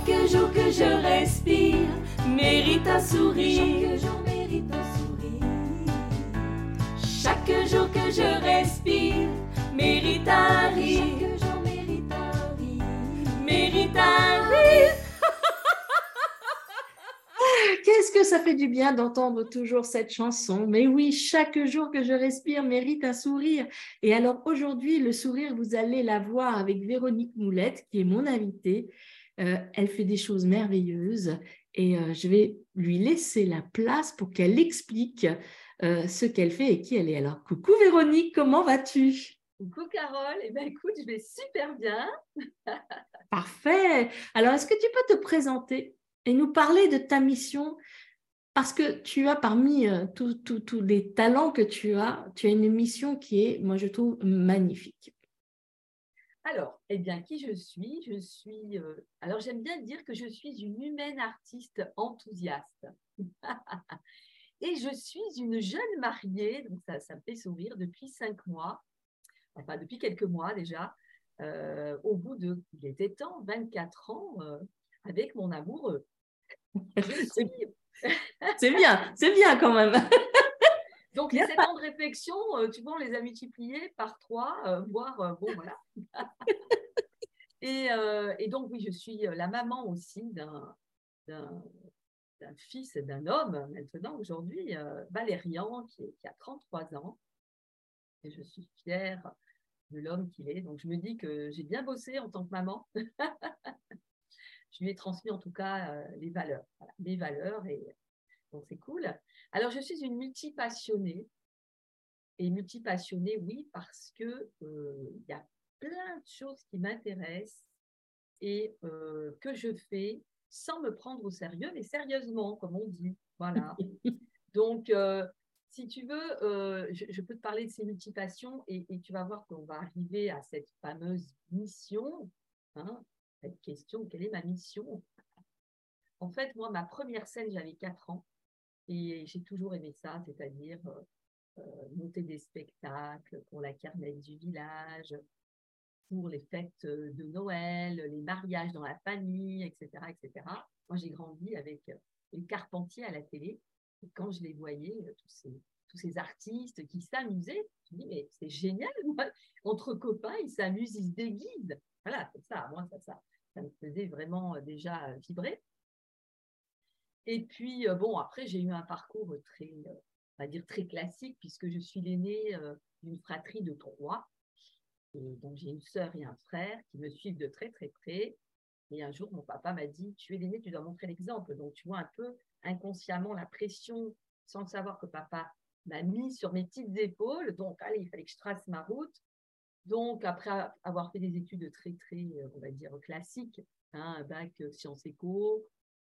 Chaque jour que je respire mérite un sourire. Chaque jour mérite un sourire. Chaque jour que je respire mérite un rire. Chaque jour mérite un rire. Mérite un rire. Qu'est-ce que ça fait du bien d'entendre toujours cette chanson. Mais oui, chaque jour que je respire mérite un sourire. Et alors aujourd'hui, le sourire, vous allez la voir avec Véronique Moulette, qui est mon invitée. Elle fait des choses merveilleuses et je vais lui laisser la place pour qu'elle explique ce qu'elle fait et qui elle est. Alors, coucou Véronique, comment vas-tu? Coucou Carole, eh bien, écoute, je vais super bien. Parfait. Alors, est-ce que tu peux te présenter et nous parler de ta mission? Parce que tu as parmi tous les talents que tu as une mission qui est, moi je trouve, magnifique. Alors, eh bien, qui je suis? Alors, j'aime bien dire que je suis une humaine artiste enthousiaste. Et je suis une jeune mariée, donc ça me fait sourire, depuis 5 mois, enfin depuis quelques mois déjà, au bout de, il était temps, 24 ans, avec mon amoureux. C'est bien quand même. Donc, les 7 ans de réflexion, tu vois, on les a multipliés par 3, voire, bon, voilà. Et donc, oui, je suis la maman aussi d'un fils, d'un homme, maintenant, aujourd'hui, Valérian, qui a 33 ans. Et je suis fière de l'homme qu'il est. Donc, je me dis que j'ai bien bossé en tant que maman. Je lui ai transmis, en tout cas, les valeurs. Voilà, les valeurs, et donc, c'est cool. Alors, je suis une multipassionnée. Et multipassionnée, oui, parce que y a plein de choses qui m'intéressent et que je fais sans me prendre au sérieux, mais sérieusement, comme on dit. Voilà. Donc, si tu veux, je peux te parler de ces multipassions et tu vas voir qu'on va arriver à cette fameuse mission. Hein, cette question, quelle est ma mission? En fait, moi, ma première scène, j'avais 4 ans et j'ai toujours aimé ça, c'est-à-dire monter des spectacles pour la kermesse du village, pour les fêtes de Noël, les mariages dans la famille, etc. etc. Moi, j'ai grandi avec les Carpentiers à la télé. Et quand je les voyais, tous ces artistes qui s'amusaient, je me dis, mais c'est génial, entre copains, ils s'amusent, ils se déguisent. Voilà, c'est ça, moi, ça me faisait vraiment déjà vibrer. Et puis, bon, après, j'ai eu un parcours très, on va dire, très classique, puisque je suis l'aînée d'une fratrie de 3. Et donc, j'ai une sœur et un frère qui me suivent de très, très près. Et un jour, mon papa m'a dit, tu es l'aîné, tu dois montrer l'exemple. Donc, tu vois un peu inconsciemment la pression, sans savoir que papa m'a mis sur mes petites épaules. Donc, allez, il fallait que je trace ma route. Donc, après avoir fait des études très, très, on va dire, classiques, hein, bac sciences éco,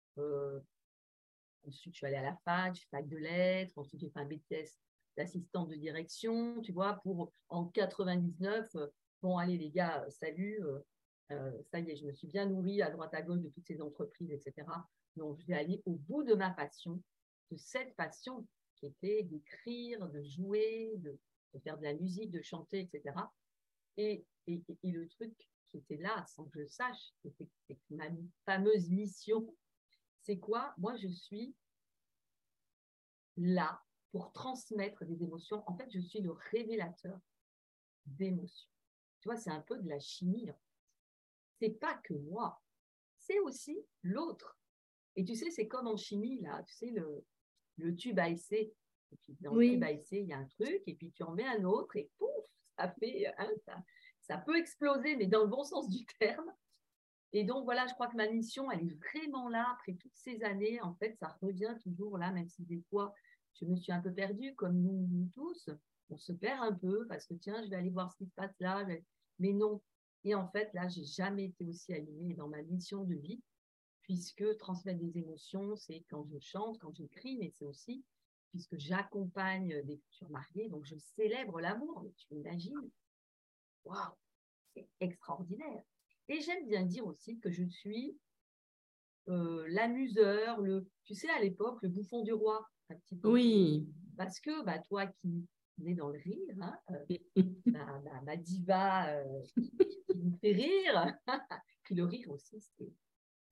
ensuite, je suis allée à la fac de lettres. Ensuite, j'ai fait un BTS d'assistante de direction, tu vois, pour en 99, bon, allez les gars, salut, ça y est, je me suis bien nourrie à droite à gauche de toutes ces entreprises, etc. Donc, je vais aller au bout de ma passion, de cette passion qui était d'écrire, de jouer, de faire de la musique, de chanter, etc. Et le truc qui était là, sans que je sache, c'était ma fameuse mission. C'est quoi? Moi, je suis là pour transmettre des émotions. En fait, je suis le révélateur d'émotions. Tu vois, c'est un peu de la chimie. C'est pas que moi, c'est aussi l'autre. Et tu sais, c'est comme en chimie, là, tu sais, le tube à essai. Et puis, dans le tube à essai, il y a un truc, et puis tu en mets un autre, et pouf, ça fait, hein, ça peut exploser, mais dans le bon sens du terme. Et donc, voilà, je crois que ma mission, elle est vraiment là, après toutes ces années. En fait, ça revient toujours là, même si des fois, je me suis un peu perdue, comme nous tous. On se perd un peu parce que, tiens, je vais aller voir ce qui se passe là. Mais non. Et en fait, là, j'ai jamais été aussi alignée dans ma mission de vie, puisque transmettre des émotions, c'est quand je chante, quand j'écris, mais c'est aussi puisque j'accompagne des futurs mariés. Donc, je célèbre l'amour. Mais tu imagines? Waouh, c'est extraordinaire. Et j'aime bien dire aussi que je suis l'amuseur, tu sais, à l'époque, le bouffon du roi, un petit peu. Oui. Parce que bah, toi qui es dans le rire, hein, ma diva qui me fait rire, puis le rire aussi, ça me fait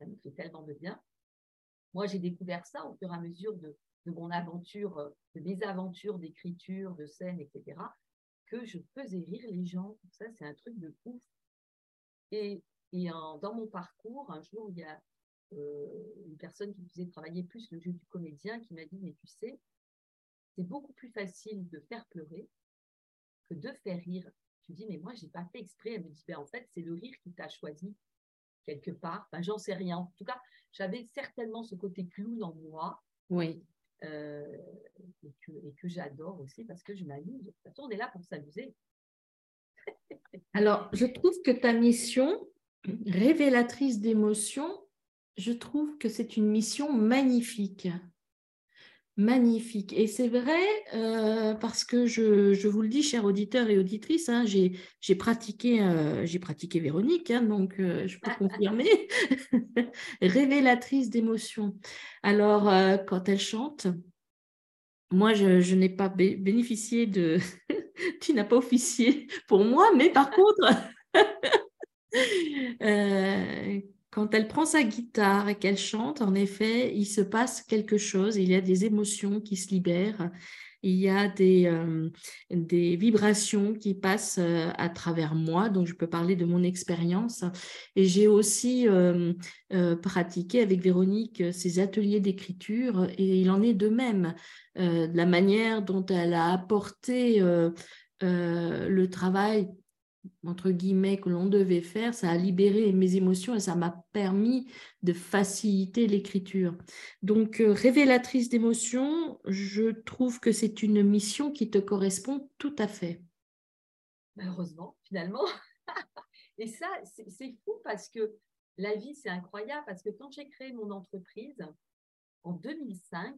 tellement de bien. Moi, j'ai découvert ça au fur et à mesure de mon aventure, de mes aventures d'écriture, de scène, etc., que je faisais rire les gens. Ça, c'est un truc de ouf. Et dans mon parcours, un jour, il y a une personne qui faisait travailler plus le jeu du comédien qui m'a dit, mais tu sais, c'est beaucoup plus facile de faire pleurer que de faire rire. Je lui dis, mais moi, je n'ai pas fait exprès. Elle me dit, ben, en fait, c'est le rire qui t'a choisi quelque part. Ben, j'en sais rien. En tout cas, j'avais certainement ce côté clown en moi. Oui. Et que j'adore aussi parce que je m'amuse. De toute façon, on est là pour s'amuser. Alors, je trouve que ta mission, révélatrice d'émotions, je trouve que c'est une mission magnifique. Magnifique. Et c'est vrai, parce que je vous le dis, chers auditeurs et auditrices, hein, j'ai pratiqué Véronique, hein, donc je peux confirmer. Révélatrice d'émotions. Alors, quand elle chante, moi, je n'ai pas bénéficié de... Tu n'as pas officié pour moi, mais par contre, quand elle prend sa guitare et qu'elle chante, en effet, il se passe quelque chose, il y a des émotions qui se libèrent, il y a des vibrations qui passent à travers moi, donc je peux parler de mon expérience. Et j'ai aussi pratiqué avec Véronique ces ateliers d'écriture, et il en est de même. De la manière dont elle a apporté le travail entre guillemets, que l'on devait faire, ça a libéré mes émotions et ça m'a permis de faciliter l'écriture. Donc, révélatrice d'émotions, je trouve que c'est une mission qui te correspond tout à fait. Malheureusement, finalement. Et ça, c'est fou parce que la vie, c'est incroyable parce que quand j'ai créé mon entreprise en 2005,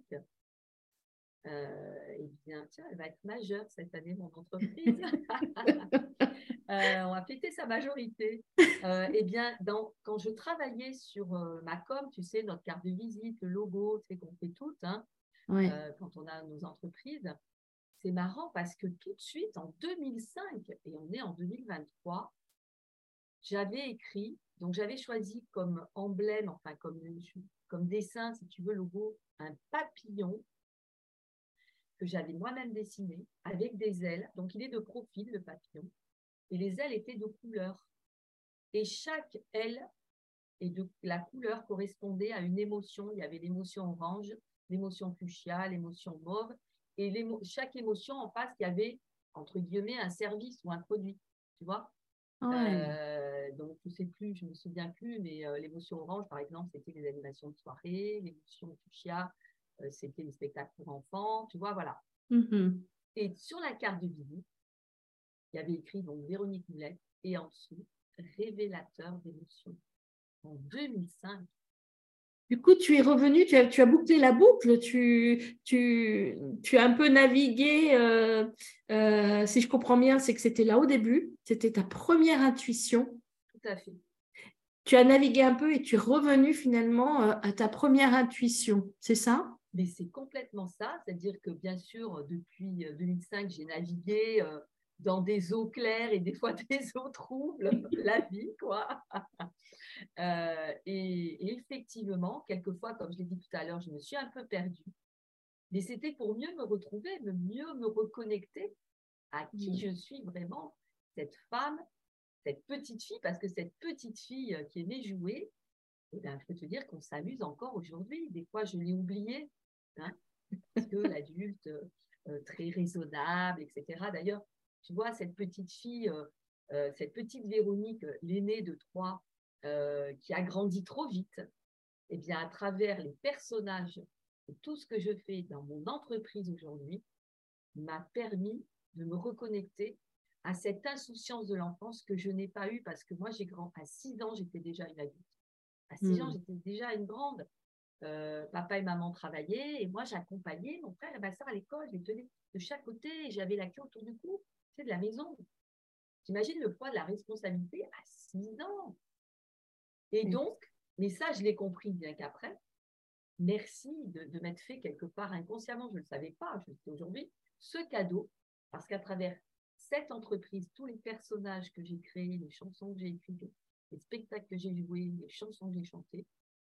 eh bien, tiens, elle va être majeure cette année, mon entreprise. On va fêter sa majorité. Eh bien, quand je travaillais sur ma com, tu sais, notre carte de visite, le logo, tu sais, qu'on fait toutes, hein, Ouais. quand on a nos entreprises, c'est marrant parce que tout de suite, en 2005, et on est en 2023, j'avais écrit, donc j'avais choisi comme emblème, enfin comme dessin, si tu veux, logo, un papillon que j'avais moi-même dessiné avec des ailes. Donc, il est de profil, le papillon. Et les ailes étaient de couleur. Et chaque aile et la couleur correspondait à une émotion. Il y avait l'émotion orange, l'émotion fuchsia, l'émotion mauve. Et chaque émotion en face, il y avait, entre guillemets, un service ou un produit. Tu vois? Ouais. Donc, je ne sais plus, je ne me souviens plus, mais l'émotion orange, par exemple, c'était les animations de soirée. L'émotion fuchsia, c'était les spectacles pour enfants. Tu vois, voilà. Mm-hmm. Et sur la carte de visite, il y avait écrit donc Véronique Moulette et en dessous, révélateur d'émotions. En 2005. Du coup, tu es revenu, tu as bouclé la boucle, tu as un peu navigué, si je comprends bien, c'est que c'était là au début, c'était ta première intuition. Tout à fait. Tu as navigué un peu et tu es revenu finalement à ta première intuition, c'est ça? Mais c'est complètement ça, c'est-à-dire que bien sûr, depuis 2005, j'ai navigué dans des eaux claires et des fois des eaux troubles, la vie, quoi. Et effectivement, quelquefois, comme je l'ai dit tout à l'heure, je me suis un peu perdue. Mais c'était pour mieux me retrouver, mieux me reconnecter à qui je suis vraiment, cette femme, cette petite fille, parce que cette petite fille qui aimait jouer, eh bien, je peux te dire qu'on s'amuse encore aujourd'hui. Des fois, je l'ai oublié, hein, parce que l'adulte très raisonnable, etc. D'ailleurs, tu vois, cette petite fille, cette petite Véronique, l'aînée de 3, qui a grandi trop vite, eh bien, à travers les personnages et tout ce que je fais dans mon entreprise aujourd'hui, m'a permis de me reconnecter à cette insouciance de l'enfance que je n'ai pas eue parce que moi, à 6 ans, j'étais déjà une adulte. À 6 ans, j'étais déjà une grande. Papa et maman travaillaient et moi, j'accompagnais mon frère et ma soeur à l'école. Je les tenais de chaque côté et j'avais la queue autour du cou, tu sais, de la maison. J'imagine le poids de la responsabilité à 6 ans. Et donc, mais ça, je l'ai compris bien qu'après. Merci de m'être fait quelque part inconsciemment, je ne le savais pas, je le sais aujourd'hui, ce cadeau, parce qu'à travers cette entreprise, tous les personnages que j'ai créés, les chansons que j'ai écrites, les spectacles que j'ai joués, les chansons que j'ai chantées,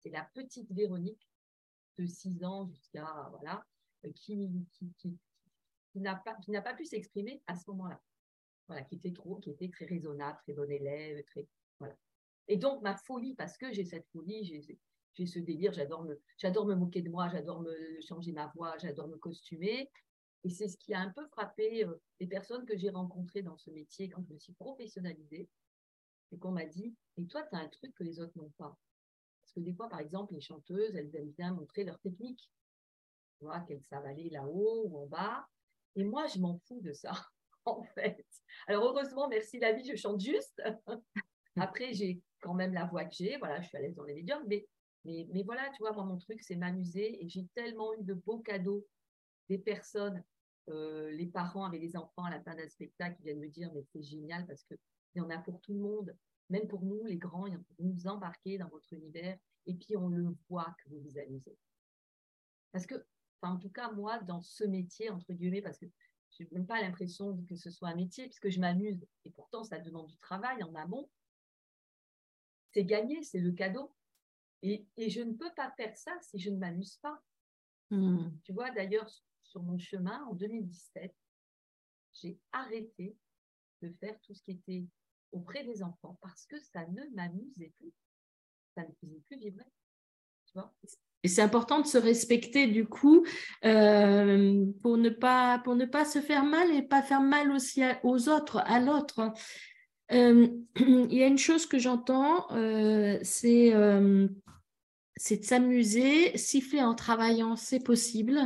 c'est la petite Véronique de 6 ans jusqu'à, voilà, qui n'a pas pu s'exprimer à ce moment-là. Voilà, qui était très raisonnable, très bon élève, voilà. Et donc, ma folie, parce que j'ai cette folie, j'ai ce délire, j'adore me moquer de moi, j'adore me changer ma voix, j'adore me costumer. Et c'est ce qui a un peu frappé les personnes que j'ai rencontrées dans ce métier quand je me suis professionnalisée. Et qu'on m'a dit, et toi, tu as un truc que les autres n'ont pas. Parce que des fois, par exemple, les chanteuses, elles aiment bien montrer leur technique. Tu vois, qu'elles savent aller là-haut ou en bas. Et moi, je m'en fous de ça, en fait. Alors, heureusement, merci la vie, je chante juste. Après, j'ai quand même la voix que j'ai. Voilà, je suis à l'aise dans les médiums. Mais voilà, tu vois, moi, mon truc, c'est m'amuser. Et j'ai tellement eu de beaux cadeaux des personnes, les parents avec les enfants à la fin d'un spectacle qui viennent me dire, mais c'est génial parce qu'il y en a pour tout le monde. Même pour nous, les grands, vous nous embarquez dans votre univers. Et puis, on le voit que vous vous amusez. Parce que, en tout cas, moi, dans ce métier, entre guillemets, parce que je n'ai même pas l'impression que ce soit un métier, puisque je m'amuse, et pourtant, ça demande du travail en amont, c'est gagné, c'est le cadeau. Et je ne peux pas faire ça si je ne m'amuse pas. Tu vois, d'ailleurs, sur mon chemin, en 2017, j'ai arrêté de faire tout ce qui était auprès des enfants parce que ça ne m'amusait plus. Ça ne faisait plus vibrer. Tu vois ? Et c'est important de se respecter du coup pour ne pas se faire mal et pas faire mal aussi aux autres, à l'autre. Il y a une chose que j'entends, c'est de s'amuser, siffler en travaillant, c'est possible.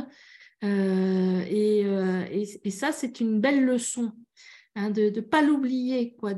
Et ça, c'est une belle leçon, hein, de ne pas l'oublier, quoi,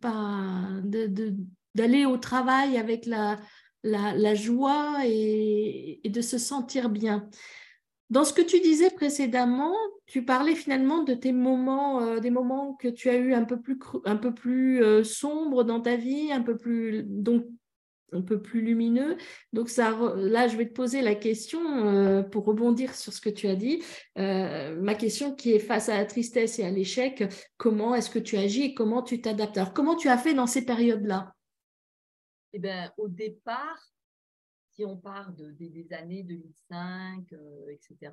d'aller au travail avec la joie et de se sentir bien. Dans ce que tu disais précédemment, tu parlais finalement de tes moments, des moments que tu as eu un peu plus sombres dans ta vie, donc un peu plus lumineux. Donc là, je vais te poser la question pour rebondir sur ce que tu as dit. Ma question qui est face à la tristesse et à l'échec, comment est-ce que tu agis et comment tu t'adaptes? Alors, comment tu as fait dans ces périodes-là? Eh bien, au départ, si on part des années 2005, etc.,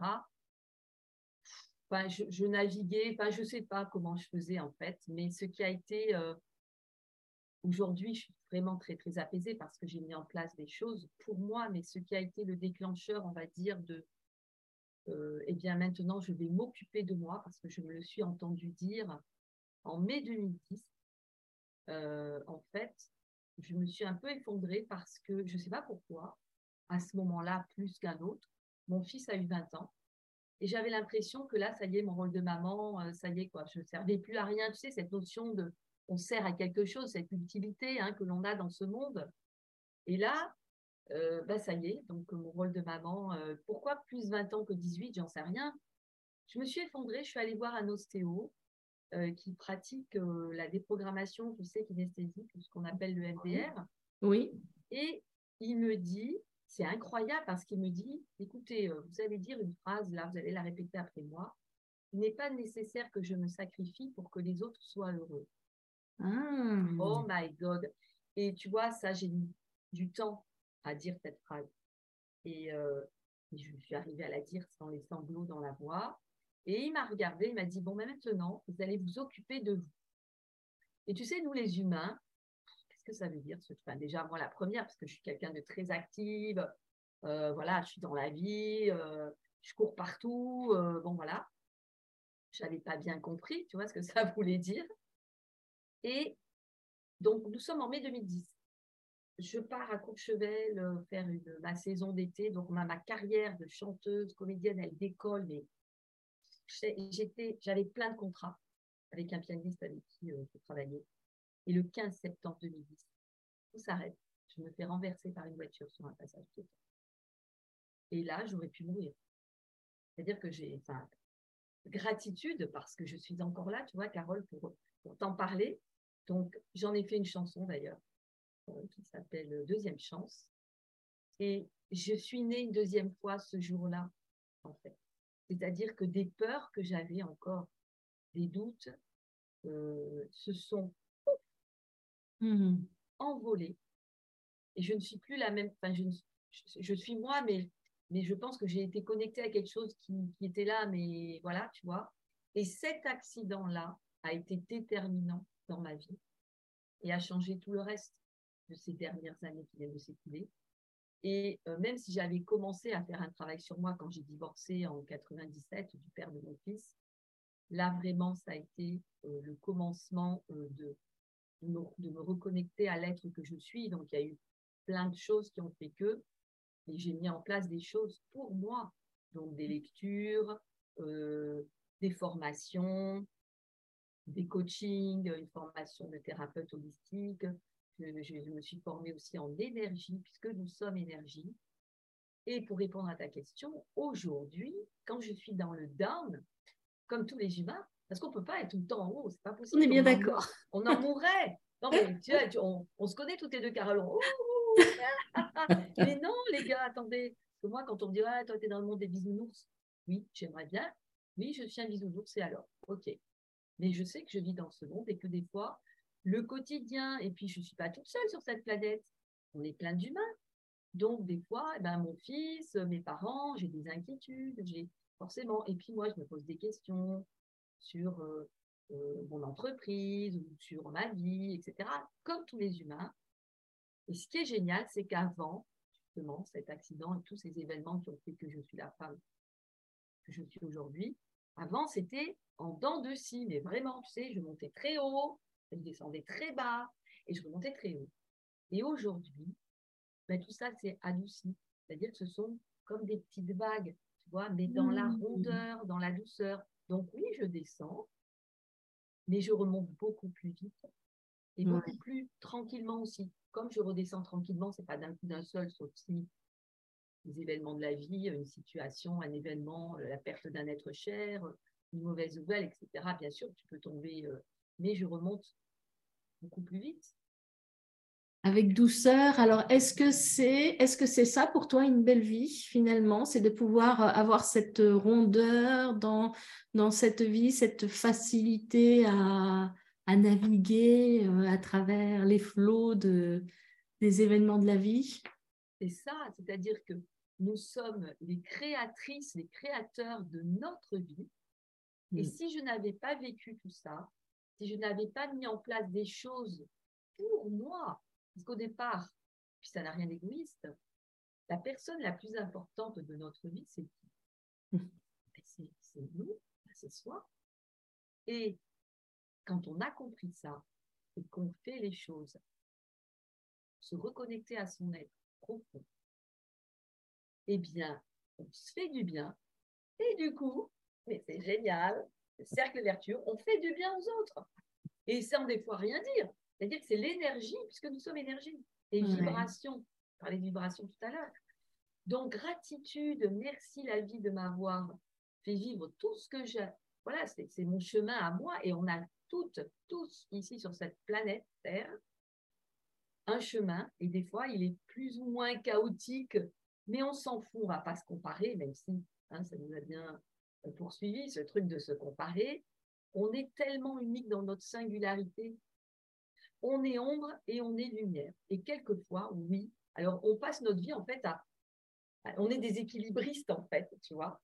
je naviguais, je ne sais pas comment je faisais en fait, mais ce qui a été, aujourd'hui, je suis vraiment très, très apaisée parce que j'ai mis en place des choses pour moi, mais ce qui a été le déclencheur, on va dire, eh bien maintenant, je vais m'occuper de moi parce que je me le suis entendu dire en mai 2010. En fait, je me suis un peu effondrée parce que je ne sais pas pourquoi, à ce moment-là, plus qu'un autre, mon fils a eu 20 ans et j'avais l'impression que là, ça y est, mon rôle de maman, ça y est, quoi, je ne servais plus à rien. Tu sais, cette notion de on sert à quelque chose, cette utilité que l'on a dans ce monde. Et là, ça y est, donc mon rôle de maman, pourquoi plus 20 ans que 18, j'en sais rien. Je me suis effondrée, je suis allée voir un ostéo qui pratique la déprogrammation, tu sais, kinesthésique, ce qu'on appelle le MDR. Oui. Et il me dit, c'est incroyable parce qu'il me dit, écoutez, vous allez dire une phrase, là, vous allez la répéter après moi. Il n'est pas nécessaire que je me sacrifie pour que les autres soient heureux. Ah. Oh my God. Et tu vois, ça, j'ai mis du temps à dire cette phrase. Et je suis arrivée à la dire sans les sanglots dans la voix. Et il m'a regardée, il m'a dit, bon, mais maintenant, vous allez vous occuper de vous. Et tu sais, nous, les humains, qu'est-ce que ça veut dire déjà, moi, la première, parce que je suis quelqu'un de très active, voilà, je suis dans la vie, je cours partout, bon, voilà. Je n'avais pas bien compris, tu vois, ce que ça voulait dire. Et donc, nous sommes en mai 2010. Je pars à Courchevel faire ma saison d'été. Donc, ma carrière de chanteuse, comédienne, elle décolle. Mais j'avais plein de contrats avec un pianiste avec qui je travaillais. Et le 15 septembre 2010, tout s'arrête. Je me fais renverser par une voiture sur un passage piéton. Et là, j'aurais pu mourir. C'est-à-dire que j'ai gratitude parce que je suis encore là, tu vois, Carole, pour t'en parler. Donc, j'en ai fait une chanson d'ailleurs qui s'appelle Deuxième Chance. Et je suis née une deuxième fois ce jour-là, en fait. C'est-à-dire que des peurs que j'avais encore, des doutes, se sont envolés. Et je ne suis plus la même, je suis moi, mais je pense que j'ai été connectée à quelque chose qui était là, mais voilà, tu vois. Et cet accident-là a été déterminant dans ma vie et a changé tout le reste de ces dernières années qui viennent de s'écouler. Et même si j'avais commencé à faire un travail sur moi quand j'ai divorcé en 97 du père de mon fils, là vraiment ça a été le commencement de me reconnecter à l'être que je suis. Donc il y a eu plein de choses qui ont fait que, et j'ai mis en place des choses pour moi, donc des lectures, des formations, des coachings, une formation de thérapeute holistique. Je me suis formée aussi en énergie, puisque nous sommes énergie. Et pour répondre à ta question, aujourd'hui, quand je suis dans le down, comme tous les humains, parce qu'on ne peut pas être tout le temps en haut, c'est pas possible. On est bien d'accord. On en mourrait. Non, mais tu vois, on se connaît toutes les deux, Carole. Mais non, les gars, attendez. Parce que moi, quand on me dit, ah, toi, t'es dans le monde des bisounours, oui, j'aimerais bien. Oui, je suis un bisounours, et alors, ok. Mais je sais que je vis dans ce monde et que des fois, le quotidien, et puis je ne suis pas toute seule sur cette planète, on est plein d'humains. Donc, des fois, mon fils, mes parents, j'ai des inquiétudes, j'ai forcément. Et puis, moi, je me pose des questions sur mon entreprise ou sur ma vie, etc., comme tous les humains. Et ce qui est génial, c'est qu'avant, justement, cet accident et tous ces événements qui ont fait que je suis la femme que je suis aujourd'hui, avant, c'était en dents de scie, mais vraiment, tu sais, je montais très haut, je descendais très bas et je remontais très haut. Et aujourd'hui, tout ça, c'est adouci. C'est-à-dire que ce sont comme des petites vagues, tu vois, mais dans la rondeur, dans la douceur. Donc oui, je descends, mais je remonte beaucoup plus vite et beaucoup plus tranquillement aussi. Comme je redescends tranquillement, c'est pas d'un coup d'un seul, sauf si les événements de la vie, une situation, un événement, la perte d'un être cher, une mauvaise nouvelle, etc. Bien sûr, tu peux tomber, mais je remonte beaucoup plus vite. Avec douceur. Alors, est-ce que c'est ça pour toi une belle vie finalement? C'est de pouvoir avoir cette rondeur dans cette vie, cette facilité à naviguer à travers les flots des événements de la vie? C'est ça, c'est-à-dire que nous sommes les créatrices, les créateurs de notre vie. Et si je n'avais pas vécu tout ça, si je n'avais pas mis en place des choses pour moi, parce qu'au départ, puis ça n'a rien d'égoïste, la personne la plus importante de notre vie, c'est qui? C'est nous, c'est soi. Et quand on a compris ça et qu'on fait les choses, se reconnecter à son être profond, eh bien, on se fait du bien. Et du coup, mais c'est génial, le cercle vertueux, on fait du bien aux autres. Et sans des fois rien dire. C'est-à-dire que c'est l'énergie, puisque nous sommes énergie. Et vibrations. On parlait de vibrations tout à l'heure. Donc, gratitude, merci la vie de m'avoir fait vivre tout ce que j'ai. Voilà, c'est mon chemin à moi. Et on a toutes, tous ici sur cette planète Terre, un chemin. Et des fois, il est plus ou moins chaotique, mais on s'en fout, on ne va pas se comparer, même si ça nous a bien poursuivi, ce truc de se comparer. On est tellement unique dans notre singularité. On est ombre et on est lumière. Et quelquefois, oui, alors on passe notre vie en fait on est des équilibristes en fait, tu vois,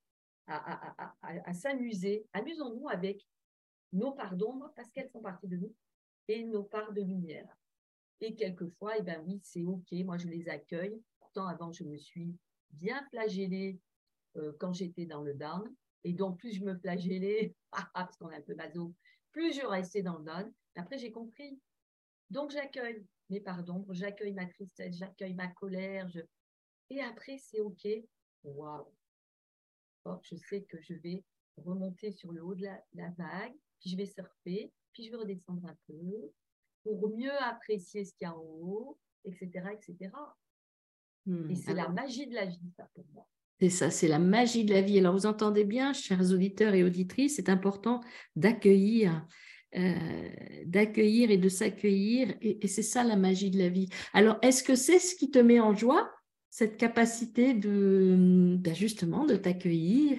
à s'amuser. Amusons-nous avec nos parts d'ombre parce qu'elles font partie de nous et nos parts de lumière. Et quelquefois, oui, c'est OK, moi je les accueille. Pourtant, avant, je me suis bien flagellée quand j'étais dans le down. Et donc, plus je me flagellais, parce qu'on est un peu maso, plus je restais dans le down. Après, j'ai compris. Donc, j'accueille mes parts d'ombre, j'accueille ma tristesse, j'accueille ma colère. Et après, c'est OK. Waouh! Je sais que je vais remonter sur le haut de la vague, puis je vais surfer, puis je vais redescendre un peu pour mieux apprécier ce qu'il y a en haut, etc., etc. Et c'est la magie de la vie, ça, pour moi. C'est ça, c'est la magie de la vie. Alors, vous entendez bien, chers auditeurs et auditrices, c'est important d'accueillir et de s'accueillir. Et c'est ça, la magie de la vie. Alors, est-ce que c'est ce qui te met en joie, cette capacité justement, de t'accueillir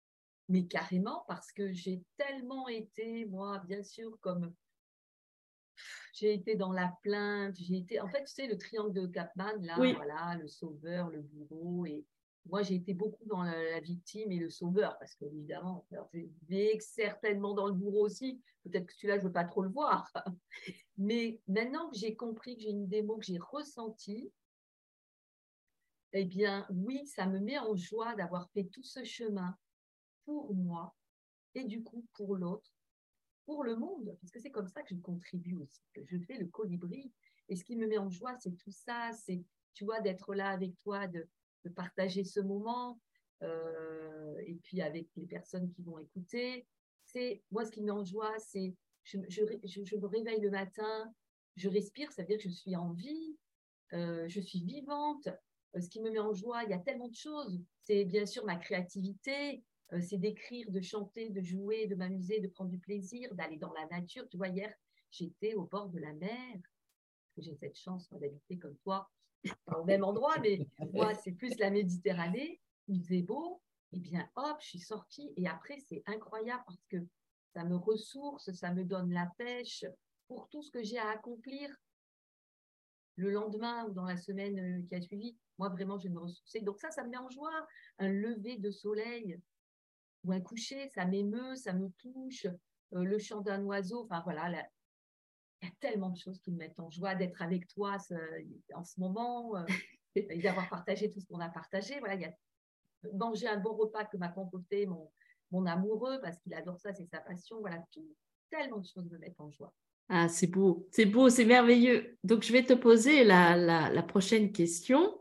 Mais carrément, parce que j'ai tellement été, moi, bien sûr, comme j'ai été dans la plainte, en fait, tu sais, le triangle de Capman, là, Oui. voilà, le sauveur, le bourreau, et moi, j'ai été beaucoup dans la victime et le sauveur, parce qu'évidemment, j'ai certainement dans le bourreau aussi, peut-être que celui-là, je ne veux pas trop le voir, mais maintenant que j'ai compris, que j'ai une démo, que j'ai ressenti, eh bien, oui, ça me met en joie d'avoir fait tout ce chemin pour moi, et du coup, pour l'autre, pour le monde, parce que c'est comme ça que je contribue aussi, que je fais le colibri. Et ce qui me met en joie, c'est tout ça, c'est, tu vois, d'être là avec toi, de partager ce moment, et puis avec les personnes qui vont écouter. C'est, moi, ce qui me met en joie, c'est, je me réveille le matin, je respire, ça veut dire que je suis en vie, je suis vivante. Ce qui me met en joie, il y a tellement de choses. C'est bien sûr ma créativité, c'est d'écrire, de chanter, de jouer, de m'amuser, de prendre du plaisir, d'aller dans la nature. Tu vois, hier, j'étais au bord de la mer. J'ai cette chance d'habiter comme toi, pas au même endroit, mais moi, c'est plus la Méditerranée. Il faisait beau. Et bien, hop, je suis sortie. Et après, c'est incroyable parce que ça me ressource, ça me donne la pêche pour tout ce que j'ai à accomplir le lendemain ou dans la semaine qui a suivi. Moi, vraiment, je vais me ressourcer. Donc ça me met en joie. Un lever de soleil ou un coucher, ça m'émeut, ça me touche. Le chant d'un oiseau, enfin voilà, il y a tellement de choses qui me mettent en joie d'être avec toi en ce moment, et d'avoir partagé tout ce qu'on a partagé. Voilà, il y a manger un bon repas que m'a concocté mon amoureux parce qu'il adore ça, c'est sa passion. Voilà, tellement de choses me mettent en joie. Ah, c'est beau, c'est merveilleux. Donc, je vais te poser la prochaine question.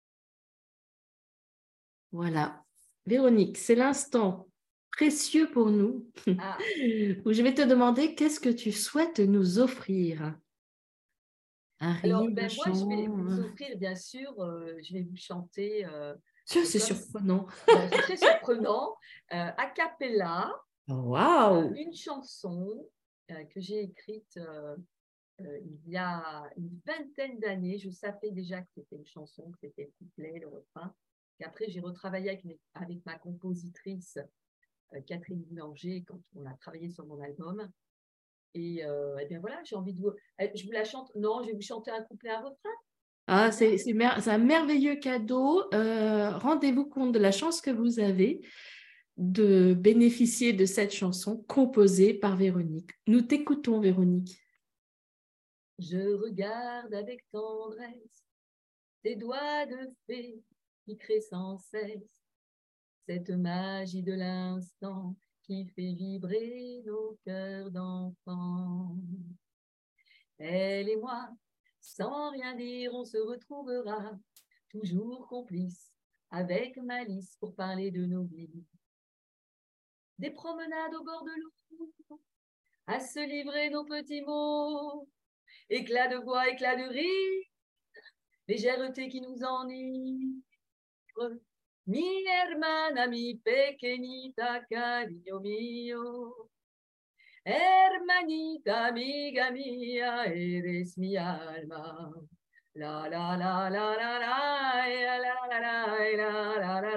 Voilà. Véronique, c'est l'instant précieux pour nous où je vais te demander qu'est-ce que tu souhaites nous offrir. Un Alors, rire, un moi, je vais chant. vous offrir, bien sûr, je vais vous chanter. Ça, c'est Comme surprenant. c'est très surprenant, a cappella, Waouh! une chanson que j'ai écrite il y a une vingtaine d'années. Je savais déjà que c'était une chanson, que c'était le couplet, le refrain. Et après, j'ai retravaillé avec ma compositrice Catherine Boulanger quand on a travaillé sur mon album. Et bien voilà, j'ai envie de vous. Je vous la chante. Non, je vais vous chanter un couplet, un refrain. Ah, c'est un merveilleux cadeau. Rendez-vous compte de la chance que vous avez de bénéficier de cette chanson composée par Véronique. Nous t'écoutons, Véronique. Je regarde avec tendresse tes doigts de fée qui créent sans cesse cette magie de l'instant qui fait vibrer nos cœurs d'enfants. Elle et moi, sans rien dire, on se retrouvera, toujours complices, avec malice pour parler de nos vies. Des promenades au bord de l'eau, à se livrer nos petits mots, éclat de voix, éclat de rire, légèreté qui nous enivre. Mi hermana, mi pequeñita, cariño mío. Hermanita, amiga mía, eres mi alma. La la la la la la la la la la la la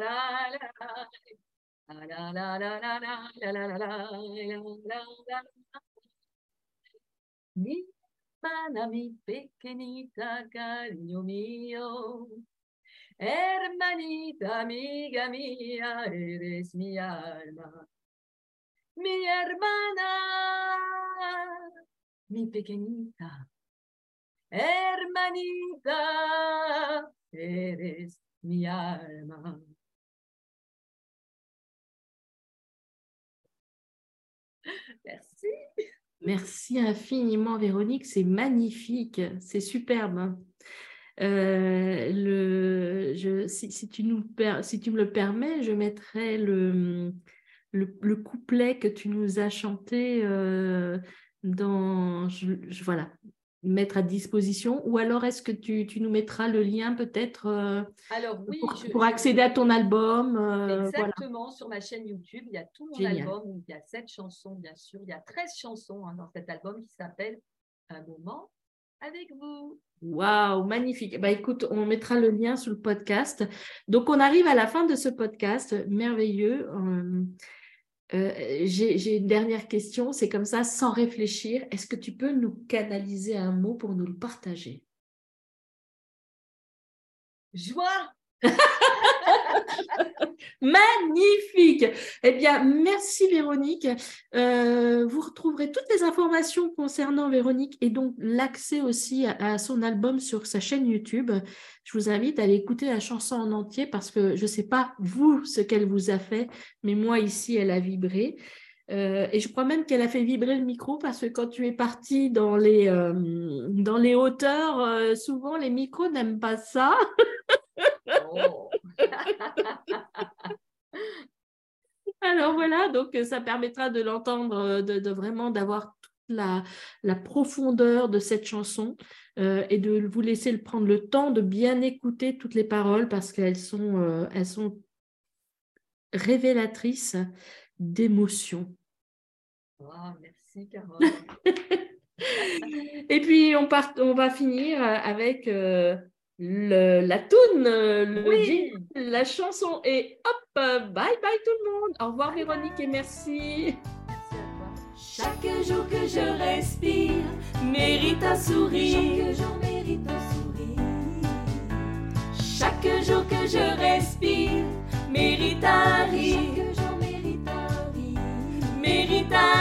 la. Mi hermana, mi pequeñita, cariño mío. Hermanita, amiga mía, eres mi alma. Mi hermana, mi pequeñita, hermanita, eres mi alma. Merci. Merci infiniment, Véronique. C'est magnifique, c'est superbe. Si tu me le permets, je mettrai le couplet que tu nous as chanté voilà, mettre à disposition. Ou alors, est-ce que tu nous mettras le lien peut-être Alors oui, pour accéder à ton album exactement, voilà. Sur ma chaîne YouTube, il y a tout mon Génial. album où il y a 7 chansons, bien sûr. Il y a 13 chansons dans cet album qui s'appelle Un moment avec vous. Waouh, magnifique. Bah, écoute, on mettra le lien sous le podcast. Donc, on arrive à la fin de ce podcast merveilleux. J'ai une dernière question, c'est comme ça, sans réfléchir. Est-ce que tu peux nous canaliser un mot pour nous le partager? Joie! Magnifique! Eh bien, merci Véronique. Vous retrouverez toutes les informations concernant Véronique et donc l'accès aussi à son album sur sa chaîne YouTube. Je vous invite à aller écouter la chanson en entier parce que je ne sais pas vous ce qu'elle vous a fait, mais moi ici, elle a vibré. Et je crois même qu'elle a fait vibrer le micro parce que quand tu es parti dans les hauteurs, souvent les micros n'aiment pas ça. Oh. Alors voilà, donc ça permettra de l'entendre, de vraiment d'avoir toute la profondeur de cette chanson et de vous laisser prendre le temps de bien écouter toutes les paroles parce qu'elles sont révélatrices d'émotions. Oh, merci Carole. Et puis on va finir avec la toune, jingle, la chanson et hop, bye bye tout le monde. Au revoir Véronique et merci. Merci à toi. Chaque jour que je respire mérite un sourire. Chaque jour mérite un sourire. Chaque jour que je respire mérite un rire. Chaque jour mérite un rire. Mérite un